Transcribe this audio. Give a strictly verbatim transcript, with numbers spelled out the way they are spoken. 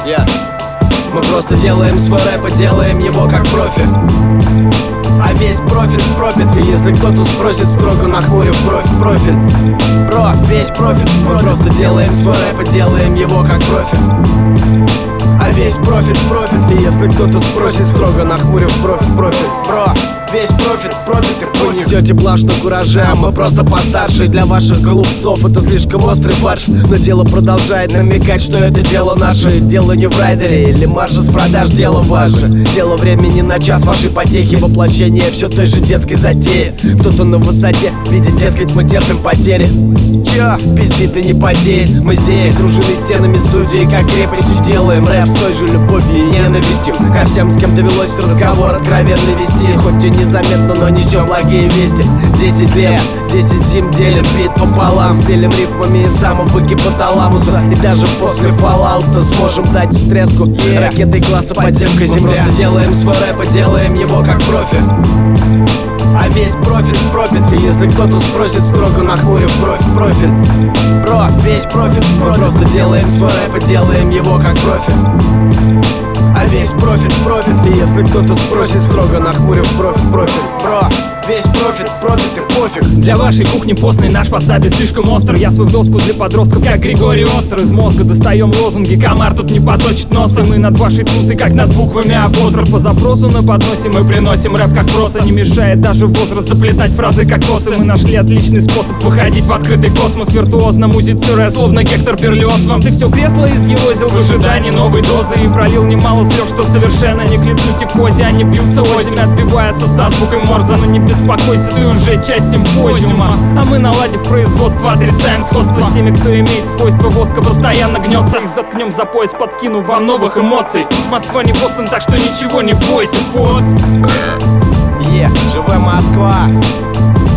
Yeah. Мы просто делаем свой рэп и делаем его как профи. А весь профит пропит. И если кто-то спросит, строго нахмурив бровь в профиль. Бро, весь профит мы просто делаем свой рэп и делаем его как профи. А весь профит пропит. И если кто-то спросит, строго нахмурив бровь в профиль. Бро, весь профит пропит и вы несете блажь на кураже, а мы просто постарше. Для ваших голубцов это слишком острый фарш. Но дело продолжает намекать, что это дело наше. Дело не в райдере или марже с продаж, дело ваше. Дело времени на час вашей потехи, воплощение все той же детской затеи. Кто-то на высоте видит, дескать, мы терпим потери. Чё? Пизди ты не потей. Мы здесь окружены стенами студии, как крепостью. Делаем рэп с той же любовью и ненавистью ко всем, с кем довелось разговор откровенно вести. Хоть и незаметно, но несем благие вести. Десять лет, десять зим делим бит пополам, стелим рифмами и самого гипоталамуса. И даже после фоллаута сможем дать встряску yeah. ракетой класса подземка земля. Мы просто делаем свой рэп и делаем его как профи. А весь профит пропит. И если кто-то спросит, строго нахмурив бровь в профиль. Бро, весь профит мы просто делаем свой рэп и делаем его как профи. А весь профит пропит. И если кто-то спросит, строго нахмурив бровь в профиль. Бро, весь профит пропит и пофиг. Для вашей кухни постной наш васаби слишком остр. Я свою доску для подростков, как Григорий Остр. Из мозга достаем лозунги, комар тут не поточит носа. Мы над вашей тусой, как над буквами апостроф. По запросу на подносе мы приносим рэп как проса. Не мешает даже возраст заплетать фразы как косы. Мы нашли отличный способ выходить в открытый космос, виртуозно музицируя, словно Гектор Берлиоз. Вам ты все кресло изъелозил в ожидании новой дозы и пролил немало слез, что совершенно не к лицу тифозе. Они бьются озими, отбивая с азбукой Морзе. Но не беспокойся, ты уже часть симпозиума. А мы, наладив производство, отрицаем сходство с теми, кто имеет свойство воска, постоянно гнется. Их заткнем за пояс, подкинув вам новых эмоций. Москва не Бостон, так что ничего не бойся, поц. Е, yeah, живая Москва.